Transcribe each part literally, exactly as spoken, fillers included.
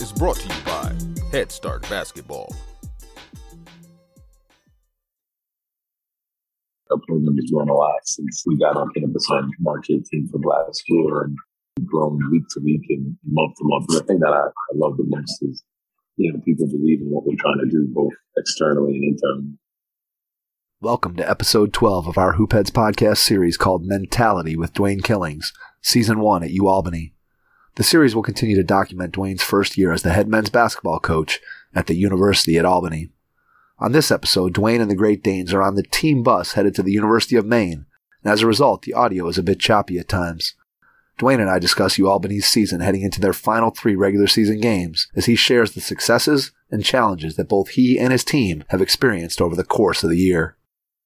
is brought to you by Head Start Basketball. Our program has grown a lot since we got on campus on March eighteenth of last year, and we've grown week to week and month to month. And the thing that I, I love the most is, you know, people believe in what we're trying to do, both externally and internally. Welcome to episode twelve of our Hoopheads podcast series called Mentality with Dwayne Killings, season one at UAlbany. The series will continue to document Dwayne's first year as the head men's basketball coach at the University at Albany. On this episode, Dwayne and the Great Danes are on the team bus headed to the University of Maine, and as a result, the audio is a bit choppy at times. Dwayne and I discuss UAlbany's season heading into their final three regular season games as he shares the successes and challenges that both he and his team have experienced over the course of the year.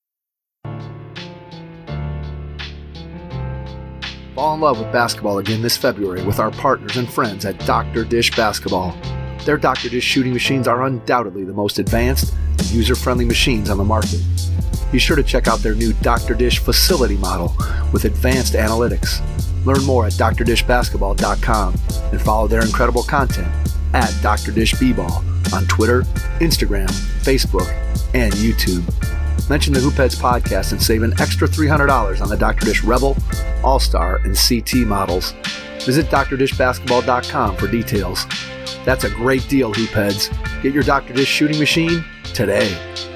Fall in love with basketball again this February with our partners and friends at Doctor Dish Basketball. Their Doctor Dish shooting machines are undoubtedly the most advanced and user-friendly machines on the market. Be sure to check out their new Doctor Dish facility model with advanced analytics. Learn more at D R dish basketball dot com and follow their incredible content at Doctor Dish B-Ball on Twitter, Instagram, Facebook, and YouTube. Mention the Hoopheads podcast and save an extra three hundred dollars on the Doctor Dish Rebel, All-Star, and C T models. Visit D R dish basketball dot com for details. That's a great deal, Hoopheads. Get your Doctor Dish shooting machine today.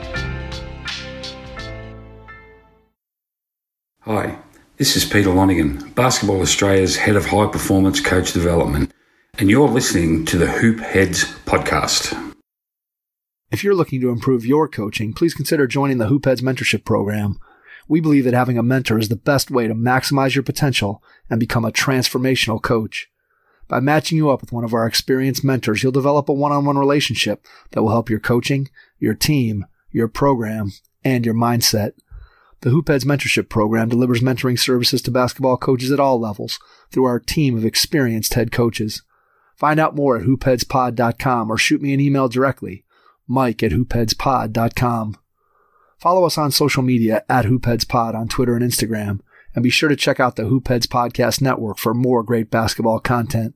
Hi, this is Peter Lonigan, Basketball Australia's Head of High Performance Coach Development, and you're listening to the Hoopheads podcast. If you're looking to improve your coaching, please consider joining the Hoopheads Mentorship Program. We believe that having a mentor is the best way to maximize your potential and become a transformational coach. By matching you up with one of our experienced mentors, you'll develop a one-on-one relationship that will help your coaching, your team, your program, and your mindset. The Hoopheads Mentorship Program delivers mentoring services to basketball coaches at all levels through our team of experienced head coaches. Find out more at hoopheads pod dot com or shoot me an email directly, Mike at hoopheads pod dot com. Follow us on social media at hoopheadspod on Twitter and Instagram, and be sure to check out the Hoopheads Podcast Network for more great basketball content.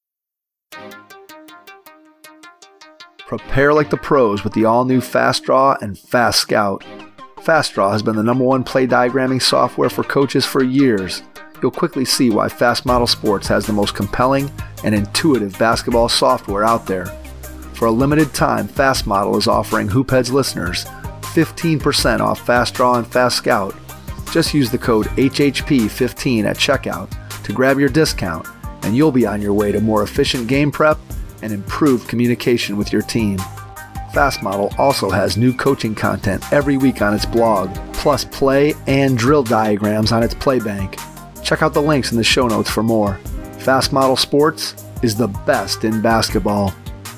Prepare like the pros with the all-new Fast Draw and Fast Scout. Fast Draw has been the number one play diagramming software for coaches for years. You'll quickly see why Fast Model Sports has the most compelling and intuitive basketball software out there. For a limited time, Fast Model is offering Hoopheads listeners fifteen percent off Fast Draw and Fast Scout. Just use the code H H P fifteen at checkout to grab your discount, and you'll be on your way to more efficient game prep and improved communication with your team. Fast Model also has new coaching content every week on its blog, plus play and drill diagrams on its Playbank. Check out the links in the show notes for more. Fast Model Sports is the best in basketball.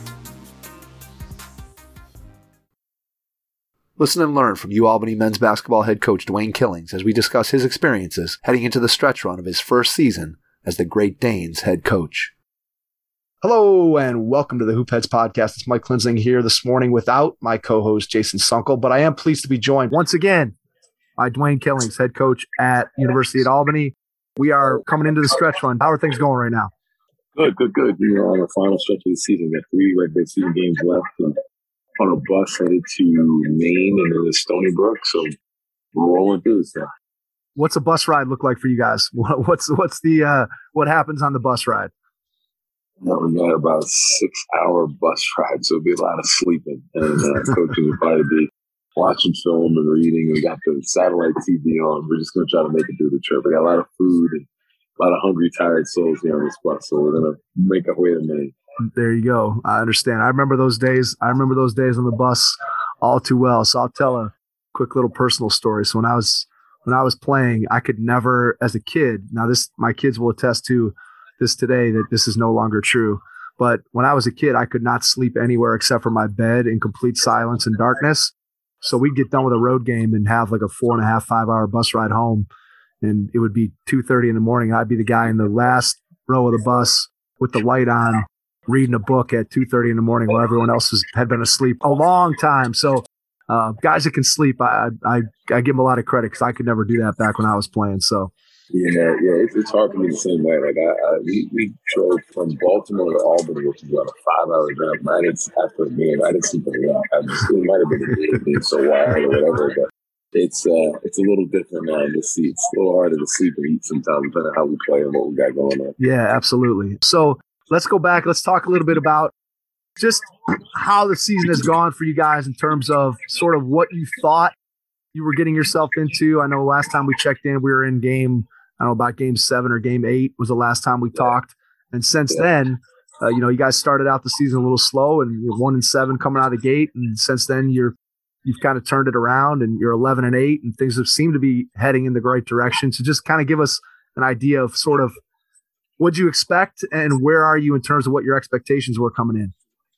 Listen and learn from UAlbany men's basketball head coach Dwayne Killings as we discuss his experiences heading into the stretch run of his first season as the Great Danes head coach. Hello and welcome to the Hoopheads podcast. It's Mike Klinzing here this morning without my co-host Jason Sunkel, but I am pleased to be joined once again by Dwayne Killings, head coach at University at Albany. We are coming into the stretch run. How are things going right now? Good, good, good. We are on the final stretch of the season. We got three regular season games left and on a bus headed to Maine and then to Stony Brook. So we're rolling through this stuff. What's a bus ride look like for you guys? What's what's the uh, what happens on the bus ride? No, we got about a six-hour bus ride, so it'll be a lot of sleeping. And uh, coaching will probably be watching film and reading. We got the satellite T V on. We're just going to try to make it through the trip. We got a lot of food and a lot of hungry, tired souls here on this bus, so we're going to make our way to Maine. There you go. I understand. I remember those days. I remember those days on the bus all too well. So I'll tell a quick little personal story. So when I was when I was playing, I could never, as a kid. Now this, my kids will attest to this today that this is no longer true. But when I was a kid, I could not sleep anywhere except for my bed in complete silence and darkness. So we'd get done with a road game and have like a four and a half, five hour bus ride home, and it would be two thirty in the morning. I'd be the guy in the last row of the bus with the light on, reading a book at two thirty in the morning while everyone else was, had been asleep a long time. So uh, guys that can sleep, I, I I give them a lot of credit because I could never do that back when I was playing. So Yeah, yeah, it's, it's hard for me the same way. Like I, I we, we drove from Baltimore to Albany, which is about a five-hour drive. I didn't after a game. I didn't sleep a lot. I just, it might have been a game being so wild or whatever, but it's uh, it's a little different now in the seats. It's a little harder to sleep and eat sometimes, depending on how we play and what we got going on. Yeah, absolutely. So let's go back. Let's talk a little bit about just how the season has gone for you guys in terms of sort of what you thought you were getting yourself into. I know last time we checked in, we were in game, I don't know, about game seven or game eight was the last time we talked. And since then, uh, you know, you guys started out the season a little slow and you're one and seven coming out of the gate. And since then you're, you've kind of turned it around and you're eleven and eight and things have seemed to be heading in the right direction. So just kind of give us an idea of sort of what you expect and where are you in terms of what your expectations were coming in?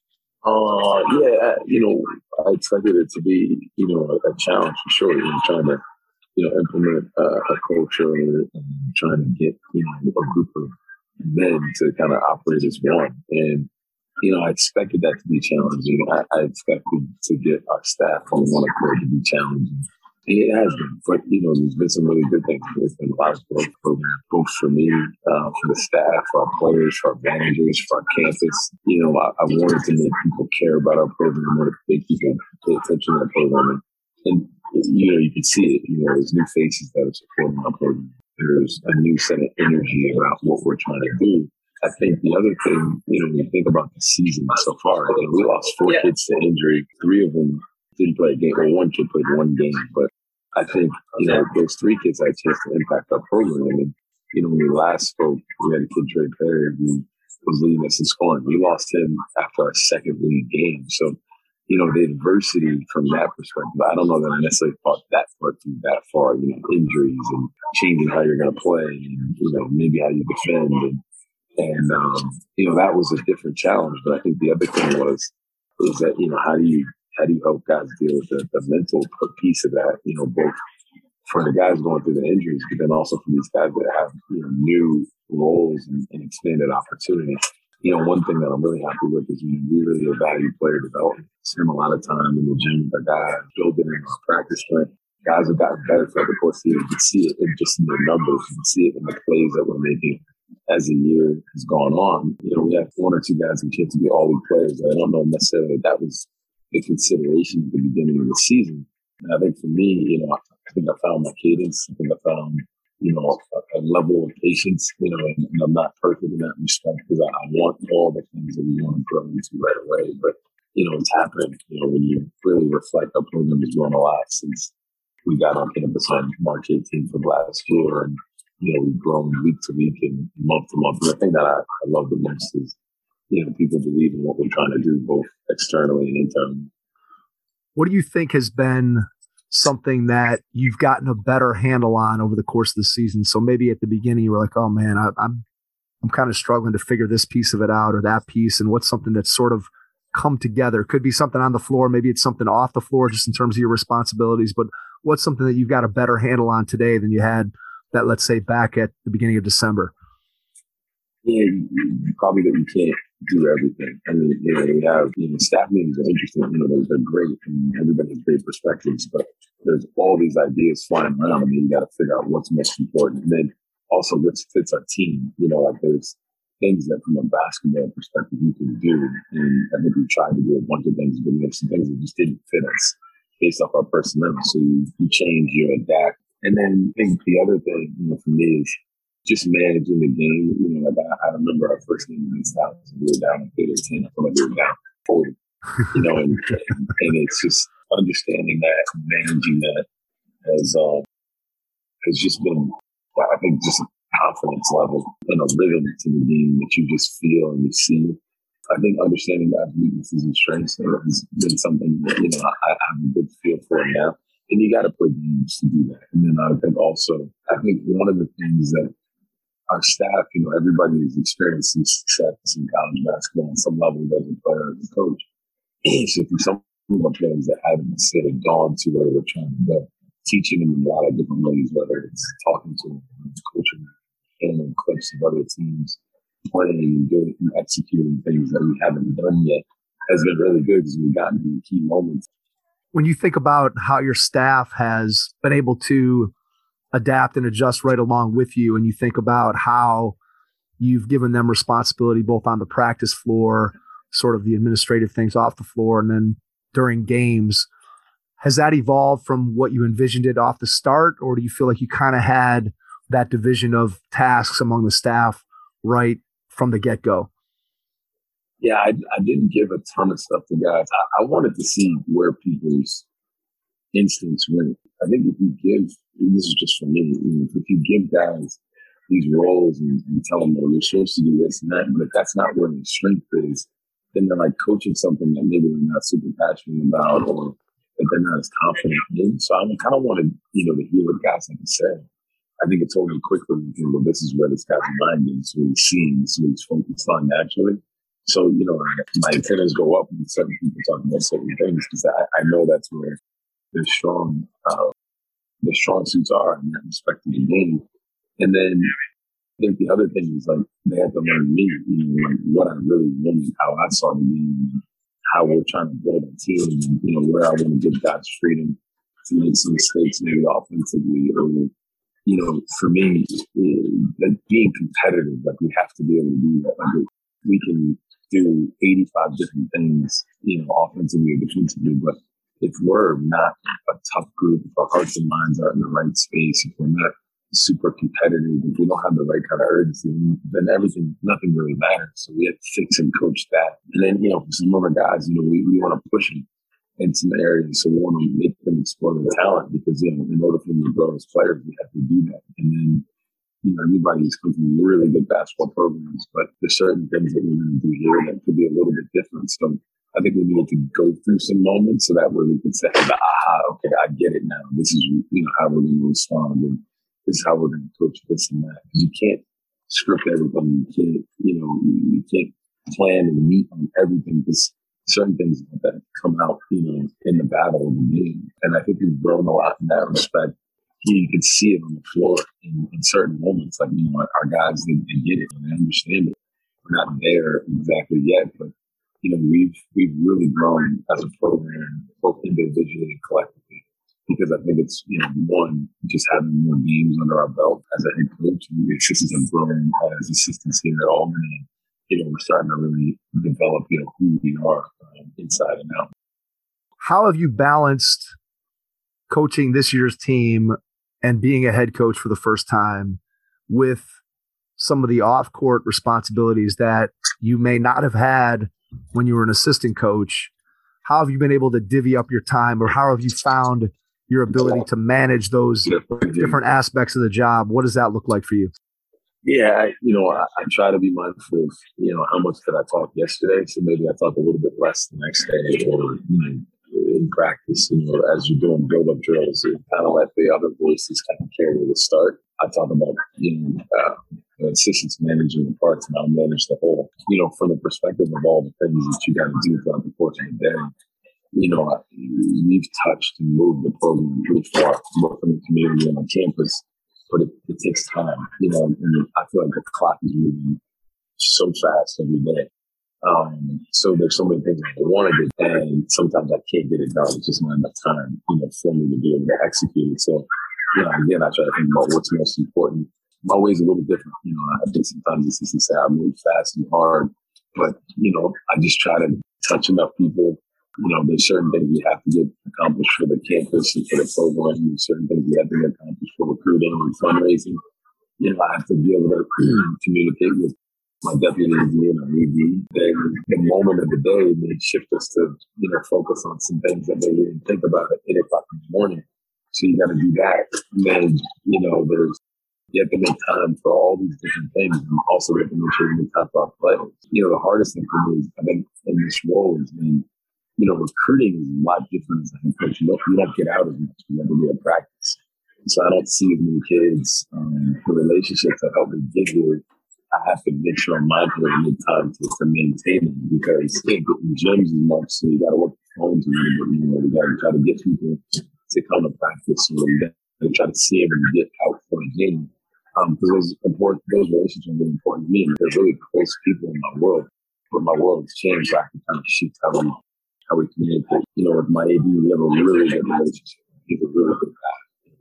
Uh, yeah, you know, I expected it to be, you know, a, a challenge for sure. You know, trying to, you know, implement uh, a culture and, and trying to get, you know, a group of men to kind of operate as one. And, you know, I expected that to be challenging. I, I expected to get our staff on one accord to be challenging. And it has been, but, you know, there's been some really good things. There's been a lot of growth programs, both for me, uh, for the staff, for our players, for our managers, for our campus. You know, I, I wanted to make people care about our program. I wanted to make people pay attention to our program. And, and, you know, you can see it. You know, there's new faces that are supporting our program. There's a new set of energy about what we're trying to do. I think the other thing, you know, when you think about the season so far, you know, we lost four yeah. kids to injury. Three of them didn't play a game, or one kid played one game, but I think, you know, those three kids had a chance to impact our program. And, you know, when we last spoke, we had a kid, Trey Perry, who was leading us in scoring. We lost him after our second league game. So, you know, the adversity from that perspective, I don't know that I necessarily thought that far through that far, you know, injuries and changing how you're going to play and, you know, maybe how you defend. And, and um, you know, that was a different challenge. But I think the other thing was, is that, you know, how do you, How do you help guys deal with the, the mental piece of that, you know, both for the guys going through the injuries, but then also for these guys that have, you know, new roles and, and expanded opportunity. You know, one thing that I'm really happy with is we really value player development. Spend a lot of time in the gym with our guys, building in our practice strength. Guys have gotten better throughout the course of the year. You can see it in just in the numbers. You can see it in the plays that we're making as the year has gone on. You know, we have one or two guys who get to be all-league players. I don't know necessarily that was the consideration at the beginning of the season. And I think for me, you know, I think I found my cadence. I think I found, you know, a, a level of patience, you know, and, and I'm not perfect in that respect because I, I want all the things that we want to grow into right away. But, you know, it's happened, you know, when you really reflect, our program has grown a lot since we got on campus on March eighteenth of last year. And, you know, we've grown week to week and month to month. And the thing that I, I love the most is, you know, people believe in what we're trying to do, both externally and internally. What do you think has been something that you've gotten a better handle on over the course of the season? So maybe at the beginning you were like, oh man, I, I'm I'm kind of struggling to figure this piece of it out or that piece. And what's something that's sort of come together? Could be something on the floor. Maybe it's something off the floor just in terms of your responsibilities. But what's something that you've got a better handle on today than you had that, let's say, back at the beginning of December? Yeah, probably that you can't do everything. I mean, you know, we have, you know, staff meetings are interesting. You know, they're, they're great and everybody has great perspectives, but there's all these ideas flying around and you got to figure out what's most important. And then also what fits our team. You know, like there's things that from a basketball perspective you can do. And I think we tried to do a bunch of things, but there's some things that just didn't fit us based off our personnel. So you, you change, you adapt. And then I think the other thing, you know, for me is just managing the game. You know, like I, I remember our first game against Dallas. We were down at ten. I feel like we were down forty. You know, and, and and it's just understanding that, managing that has uh, has just been, I think, just a confidence level and a rhythm to the game that you just feel and you see. I think understanding that weaknesses and strengths has been something that, you know, I, I have a good feel for now. And you got to play games to do that. And then I think also, I think one of the things that our staff, you know, everybody is experiencing success in college basketball on some level as a player, as a coach. So for some of our players that haven't necessarily gone to where we're trying to go, teaching them in a lot of different ways, whether it's talking to them, coaching them, showing them clips of other teams, playing and doing and executing things that we haven't done yet has been really good because we've gotten to key moments. When you think about how your staff has been able to adapt and adjust right along with you, and you think about how you've given them responsibility both on the practice floor, sort of the administrative things off the floor, and then during games. Has that evolved from what you envisioned it off the start, or do you feel like you kind of had that division of tasks among the staff right from the get-go? Yeah, I, I didn't give a ton of stuff to guys. I, I wanted to see where people's instincts went. I think if you give, this is just for me, you know, if you give guys these roles and, and tell them, well, you're supposed to do this and that, but if that's not where their strength is, then they're like coaching something that maybe they're not super passionate about or that they're not as confident in. So I kind of wanted, you know, to hear what guys have to say. I think it told me quickly, well, this is where this guy's mind is, what he's seeing, this is what he's focused on naturally. So, you know, my antennas go up when certain people talk about certain things because I, I know that's where the strong, uh, the strong suits are in that respect of the game. And then I think the other thing is like they had to learn me, you know, like what I really wanted, how I saw the game, how we're trying to build a team, and, you know, where I want to give guys freedom to make some mistakes maybe offensively or, you know, for me, like being competitive, like we have to be able to do that. Like we can do eighty-five different things, you know, offensively or defensively, but if we're not a tough group, if our hearts and minds are in the right space, if we're not super competitive, if we don't have the right kind of urgency, then everything, nothing really matters. So we have to fix and coach that. And then, you know, for some of our guys, you know, we, we want to push them in some areas. So we want to make them explore their talent because, you know, in order for them to grow as players, we have to do that. And then, you know, everybody's come from really good basketball programs, but there's certain things that we're going to do here that could be a little bit different. So I think we need to go through some moments so that way we can say, aha, okay, I get it now. This is, you know, how we're going to respond. And this is how we're going to coach this and that. Because you can't script everything. You can't, you know, you can't plan and meet on everything because certain things like that come out, you know, in the battle of the game. And I think we've grown a lot in that respect. You can see it on the floor in, in certain moments. Like, you know, our, our guys, they, they get it and they understand it. We're not there exactly yet, but, you know, we've we've really grown as a program, both individually and collectively. Because I think it's, you know, one, just having more games under our belt as a head coach. The assistants have grown as assistants here at Albany. You know, we're starting to really develop, you know, who we are um, inside and out. How have you balanced coaching this year's team and being a head coach for the first time with some of the off-court responsibilities that you may not have had when you were an assistant coach? How have you been able to divvy up your time, or how have you found your ability to manage those different aspects of the job? What does that look like for you? Yeah, I, you know, I, I try to be mindful of, you know, how much did I talk yesterday? So maybe I talk a little bit less the next day, or, you know, in practice, you know, as you're doing build-up drills, you kind of let the other voices kind of carry the start. I talk about, you know, uh, the assistants managing the parts, and I'll manage the whole, you know, from the perspective of all the things that you got to do throughout the course of the day. You know, we've touched and moved the program pretty far, both in the community and on campus, but it, it takes time, you know, and I feel like the clock is moving so fast every day. Um, so there's so many things I want to do, and sometimes I can't get it done. It's just not enough time, you know, for me to be able to execute it. So, you know, again, I try to think about what's most important. My way is a little different. You know, I think sometimes it's just say I move fast and hard, but, you know, I just try to touch enough people. You know, there's certain things we have to get accomplished for the campus and for the program. There's certain things we have to get accomplished for recruiting and fundraising. You know, I have to be able to communicate with my deputy A D and our A D. Then the moment of the day, they shift us to, you know, focus on some things that they didn't think about at eight o'clock in the morning. So you got to do that. And then, you know, there's, you have to make time for all these different things. And also we have to make sure we make time for our players. You know, the hardest thing for me is, I think, in this role has been, you know, recruiting is a lot different as a head coach. You don't, you don't get out as much. You have to be at practice. So I don't see as many kids. Um, the relationships that help me get here, I have to make sure I'm mindful and make time to, to maintain them, because you can't get in gyms as much. So you got to work the phones a little bit. You know, we got to try to get people to come to practice. So we got to try to see them and get out for a game. Um, because those important, those relationships are really important to me. And they're really close people in my world. But my world has changed. So I can kind of shift how we how we communicate. You know, with my A D, we have a really good relationship. He's a really good guy.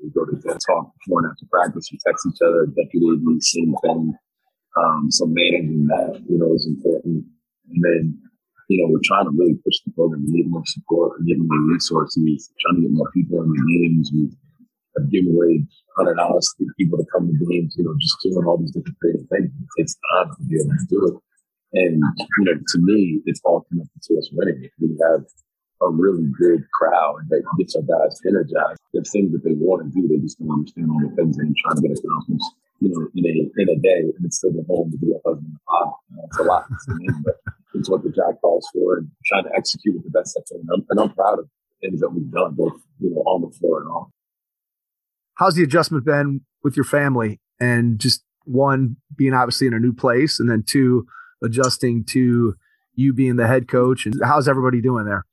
We go to talk before and after practice. We text each other. Deputy A D, same thing. Um, so managing that, you know, is important. And then, you know, we're trying to really push the program. We need more support. We're getting more resources. Trying to get more people in the games. We have given away one hundred dollars to get people to come to games. You know, just doing all these different creative things. It takes time to be able to do it. And, you know, to me, it's all connected to us winning. We have a really good crowd that gets our guys energized. There's things that they want to do. They just don't understand all the things they're trying to get accomplished, you know, in a in a day. And it's still go home to be a husband and father. You know, it's a lot to me, but it's what the job calls for, and trying to execute with the best I can. And I'm, and I'm proud of the things that we've done, both, you know, on the floor and off. How's the adjustment been with your family? And just one, being obviously in a new place, and then two, adjusting to you being the head coach. And how's everybody doing there?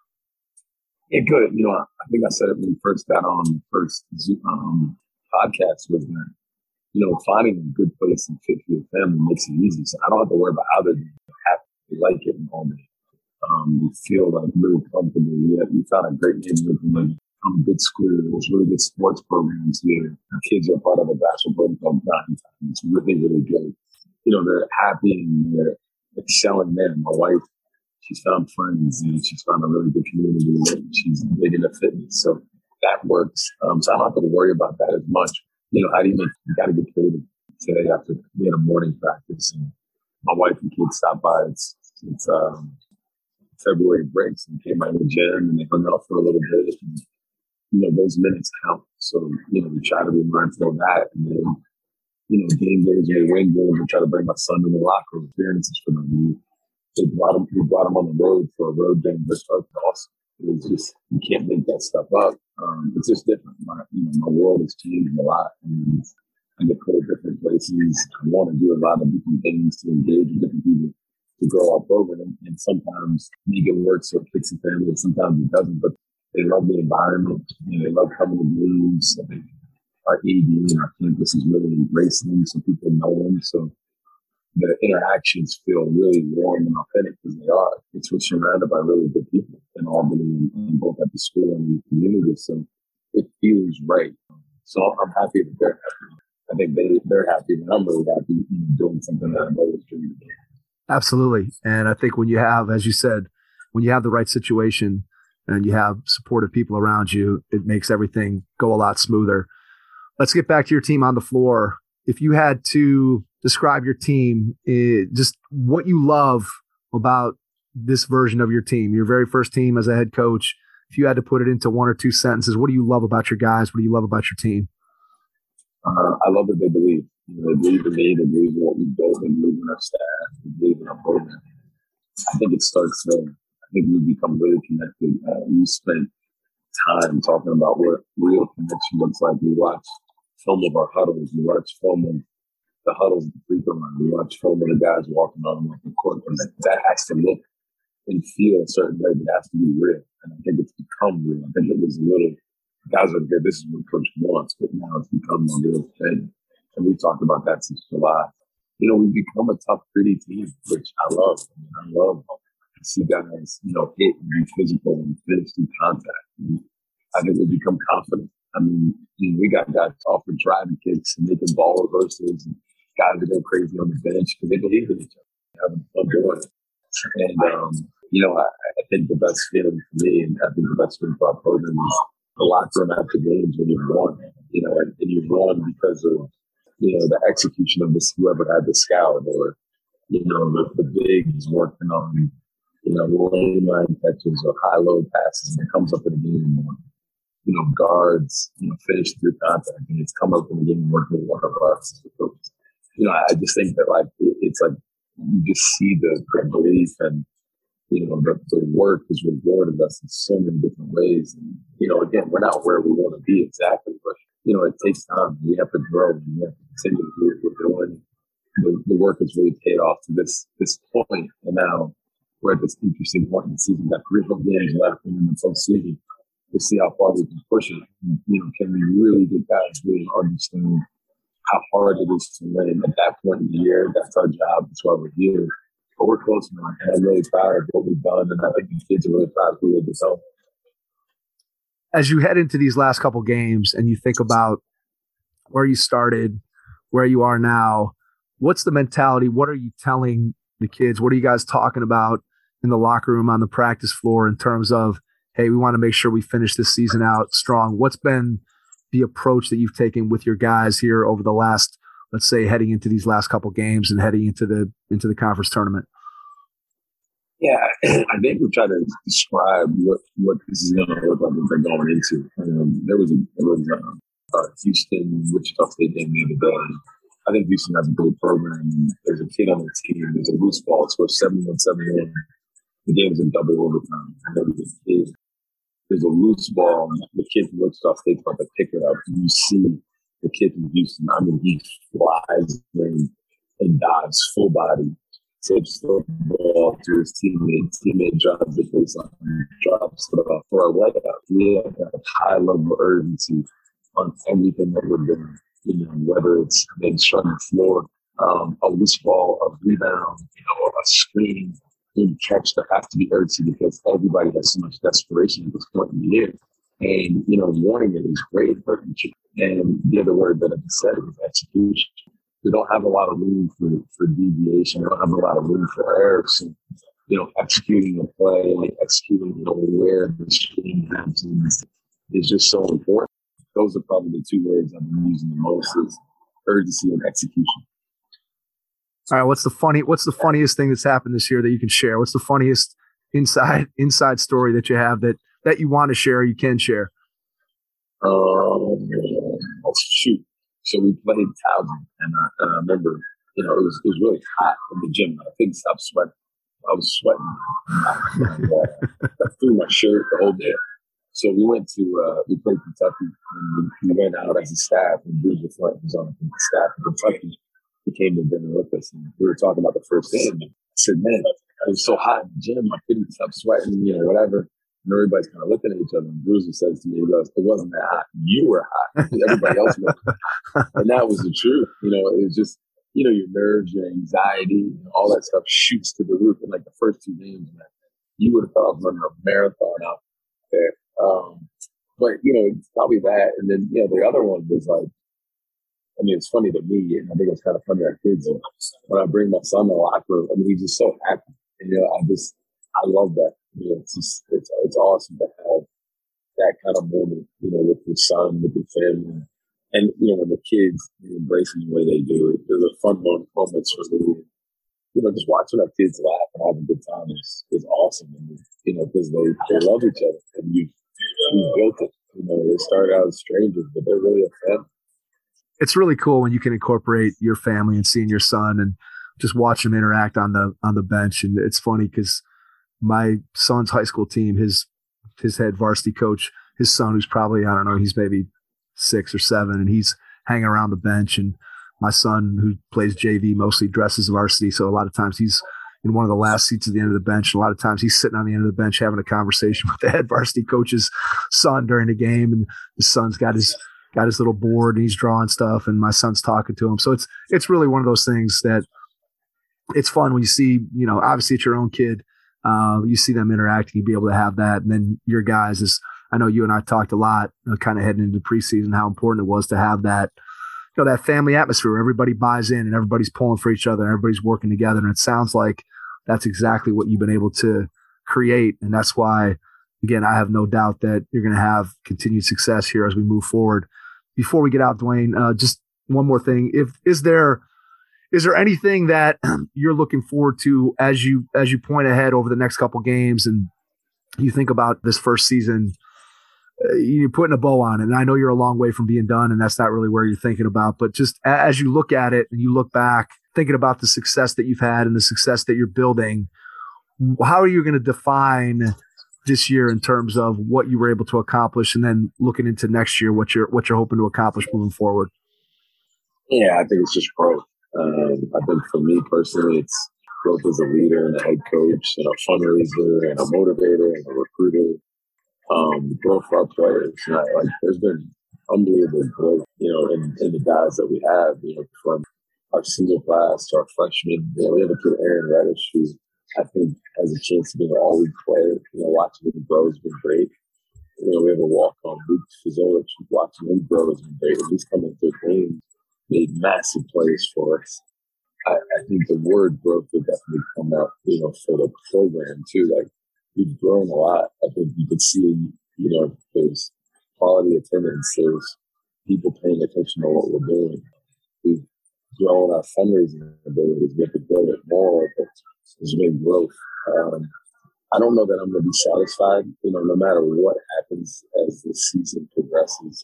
Yeah, good. You know, I think I said it when we first got on the first um, podcast was that, you know, finding a good place and fit for your family makes it easy. So I don't have to worry about how they're happy, they like it, and all that. Um, we feel like really comfortable. We, have, we found a great neighborhood from a good school. There's really good sports programs here. Our kids are part of a basketball program called Time. It's really, really good. You know, they're happy and they're excelling there. My wife, she's found friends and she's found a really good community. She's big into fitness. So that works. Um, so I don't have to worry about that as much. You know, how do you make, you got to get creative. Today after we had a morning practice and my wife and kids stopped by. It's, it's um, February breaks and came by the gym and they hung out for a little bit. And, you know, those minutes count. So, you know, we try to be mindful of that. And then, you know, game days, we win games, we try to bring my son in the locker room experiences for them. We, they brought him, we brought him on the road for a road game. This was awesome. It was just, you can't make that stuff up. Um, it's just different. My, you know, my world has changed a lot. And I get put in different places. I want to do a lot of different things to engage with different people to grow our program. And sometimes make it work so it fits the family, and sometimes it doesn't. But they love the environment. You know, they love coming to games. I mean, our A D and our campus is really embracing them so people know them. So the interactions feel really warm and authentic because they are. It's we're surrounded by really good people in Albany and, and both at the school and in the community. So it feels right. So I'm happy that they're happy. I think they, they're happy and I'm really happy, you know, doing something that I'm always dreaming of. Absolutely. And I think when you have, as you said, when you have the right situation and you have supportive people around you, it makes everything go a lot smoother. Let's get back to your team on the floor. If you had to describe your team, it, just what you love about this version of your team, your very first team as a head coach, if you had to put it into one or two sentences, what do you love about your guys? What do you love about your team? Uh, I love that they believe. You know, they believe in me. They believe in what we built. They believe in our staff. They believe in our program. I think it starts there. I think we become really connected. Uh, we spent time talking about what real connection looks like. We watch film of our huddles. We watch film of the huddles at the free throw line. We watch film of the guys walking on the court. And that, that has to look and feel a certain way. It has to be real. And I think it's become real. I think it was a little, guys are good. This is what Coach wants, but now it's become a real thing. And we talked about that since July. You know, we've become a tough, pretty team, which I love. I mean, I love to see guys, you know, hit and be physical and finish through contact. And I think we've become confident. I mean, you know, we got guys offering driving kicks and making ball reversals and guys that go crazy on the bench because they believe in each other, having fun doing it. And, um, you know, I, I think the best feeling for me and I think the best feeling for our program is the locker room after games when you've won, you know, and, and you've won because of, you know, the execution of this, whoever had the scout or, you know, the, the bigs working on, you know, lane line catches or high low passes and it comes up in the game and, you know, guards, you know, finish through contact and it's come up in the game and working with one of our coaches. You know, I just think that like, it, it's like, you just see the belief and, you know, the, the work has rewarded us in so many different ways. And, you know, again, we're not where we want to be exactly, but, you know, it takes time. We have to grow and we have to continue to do what we're doing. The, the work has really paid off to this this point. And now we're at this interesting point in the season. We've got three whole games left in the postseason to see how far we can push it. And, you know, can we really get guys really understand how hard it is to win at that point in the year? That's our job. That's why we're here. But we're close now. And I'm really proud of what we've done. And I think the kids are really proud of who they've become. as you head into these last couple games and you think about where you started, where you are now, what's the mentality? What are you telling the kids? What are you guys talking about in the locker room, on the practice floor, in terms of, hey, we want to make sure we finish this season out strong? What's been the approach that you've taken with your guys here over the last, let's say, heading into these last couple games and heading into the into the conference tournament? Yeah, I think we try to describe what, what this is going to look like as they're going into. Um, there was a, there was a, a Houston, Wichita State game the other day. I think Houston has a great program. There's a kid on the team. There's a loose ball. It scores seventy-one seventy-one. The game's in double overtime. And there was a kid. There's a loose ball. The kid from Wichita State's about to pick it up. You see the kid from Houston. I mean, he flies in and dives full body. Tips the ball to his teammate. Teammate drives the baseline, drops it off for a layup. We have a high level of urgency on everything that we're doing. You know, whether it's being struck on the floor, um, a loose ball, a rebound, you know, a screen, any catch, there has to be urgency because everybody has so much desperation at this point in the year. And, you know, wanting it is great, but and the other word that I said is execution. We don't have a lot of room for, for deviation. We don't have a lot of room for errors. So, you know, executing the play, like executing, you know, where the screen happens is just so important. Those are probably the two words I've been using the most is urgency and execution. All right. What's the funny, what's the funniest thing that's happened this year that you can share? What's the funniest inside, inside story that you have that, that you want to share, you can share? Um, oh, shoot. So we played Towson, and I, and I remember, you know, it was it was really hot in the gym. I couldn't stop sweating. I was sweating. And, uh, I threw my shirt the whole day. So we went to, uh, we played Kentucky, and we, we went out as a staff, and Bruce Flint was on the staff of Kentucky. He came to dinner with us, and we were talking about the first game. And I said, man, it was so hot in the gym. I couldn't stop sweating, you know, whatever. And everybody's kind of looking at each other. And Bruiser says to me, he goes, it wasn't that hot. You were hot. Everybody else was hot. And that was the truth. You know, it was just, you know, your nerves, your anxiety, all that stuff shoots to the roof. In like the first two games, man, you would have thought I was running a marathon out there. Um, but, you know, it's probably that. And then, you know, the other one was like, I mean, it's funny to me, and I think it's kind of funny to our kids. And when I bring my son to the locker room, I mean, he's just so happy. And, you know, I just, I love that. You know, it's just, it's, it's awesome to have that kind of moment, you know, with your son, with your family. And, you know, when the kids embracing the way they do it, there's a fun moment, moments for me. You know, just watching our kids laugh and have a good time is, is awesome. And, you know, because they, they love each other and you, you built it. You know, they started out as strangers, but they're really a family. It's really cool when you can incorporate your family and seeing your son and just watch him interact on the, on the bench. And it's funny because my son's high school team, his his head varsity coach, his son, who's probably, I don't know, he's maybe six or seven, and he's hanging around the bench. And my son, who plays J V, mostly dresses varsity, so a lot of times he's in one of the last seats at the end of the bench. And a lot of times he's sitting on the end of the bench having a conversation with the head varsity coach's son during the game, and his son's got his got his little board and he's drawing stuff, and my son's talking to him. So it's it's really one of those things that it's fun when you see, you know, obviously it's your own kid. Uh, you see them interacting, you be able to have that. And then your guys is, I know you and I talked a lot, uh, kind of heading into preseason, how important it was to have that, you know, that family atmosphere where everybody buys in and everybody's pulling for each other and everybody's working together. And it sounds like that's exactly what you've been able to create. And that's why, again, I have no doubt that you're going to have continued success here as we move forward. Before we get out, Dwayne, uh, just one more thing. If, is there, Is there anything that you're looking forward to as you as you point ahead over the next couple games and you think about this first season? Uh, you're putting a bow on it, and I know you're a long way from being done, and that's not really where you're thinking about. But just as you look at it and you look back, thinking about the success that you've had and the success that you're building, how are you going to define this year in terms of what you were able to accomplish, and then looking into next year, what you're what you're hoping to accomplish moving forward? Yeah, I think it's just growth. Um, I think for me personally, it's growth as a leader and a head coach and a fundraiser and a motivator and a recruiter. Um, growth for our players. And I, like, there's been unbelievable growth, you know, in, in the guys that we have, you know, from our senior class to our freshmen. You know, we have a kid, Aaron Reddish, who I think has a chance to be an all-league player. You know, watching him grow has been great. You know, we have a walk-on, Luke Fizolich, watching him grow as a great. He's coming to games, made massive plays for us. I, I think the word growth would definitely come out, you know, for the program too. Like, we've grown a lot. I think you can see, you know, there's quality attendance, there's people paying attention to what we're doing. We've grown our fundraising abilities. We have to grow it more, but there's been growth. Um, I don't know that I'm going to be satisfied, you know, no matter what happens as the season progresses.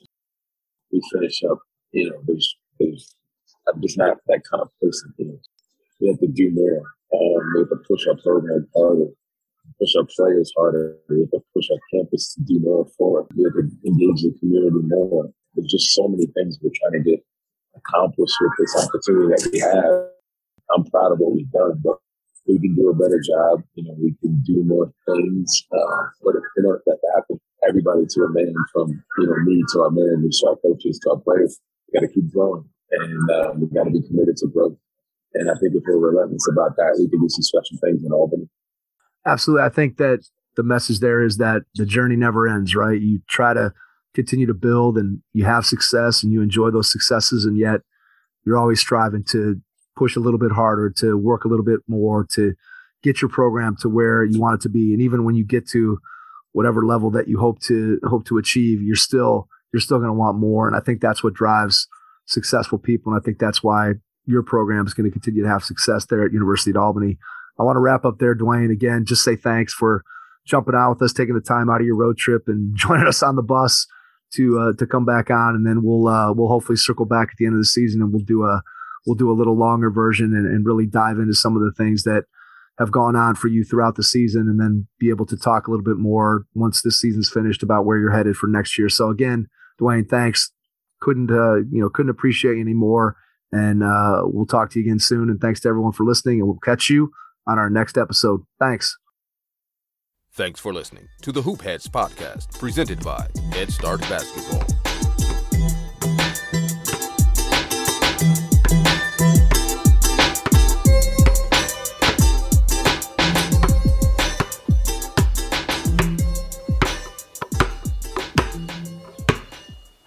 We finish up, you know, there's, there's, I'm just not that kind of person. You know, we have to do more. Um, we have to push our program harder, push our players harder. We have to push our campus to do more for it. We have to engage the community more. There's just so many things we're trying to get accomplished with this opportunity that we have. I'm proud of what we've done, but we can do a better job. You know, we can do more things. Uh, but in order for that to happen, everybody to remain, from, you know, me to our managers, to our coaches, to our players, we got to keep growing. And uh, we've got to be committed to growth. And I think if we're relentless about that, we can do some special things in Albany. Absolutely. I think that the message there is that the journey never ends, right? You try to continue to build and you have success and you enjoy those successes. And yet you're always striving to push a little bit harder, to work a little bit more, to get your program to where you want it to be. And even when you get to whatever level that you hope to hope to achieve, you're still, you're still going to want more. And I think that's what drives successful people. And I think that's why your program is going to continue to have success there at University of Albany. I want to wrap up there, Dwayne. Again, just say thanks for jumping out with us, taking the time out of your road trip and joining us on the bus to uh, to come back on. And then we'll uh, we'll hopefully circle back at the end of the season and we'll do a we'll do a little longer version and, and really dive into some of the things that have gone on for you throughout the season, and then be able to talk a little bit more once this season's finished about where you're headed for next year. So again, Dwayne, thanks. Couldn't uh, you know couldn't appreciate you anymore. And uh, we'll talk to you again soon. And thanks to everyone for listening. And we'll catch you on our next episode. Thanks. Thanks for listening to the Hoop Heads podcast, presented by Head Start Basketball.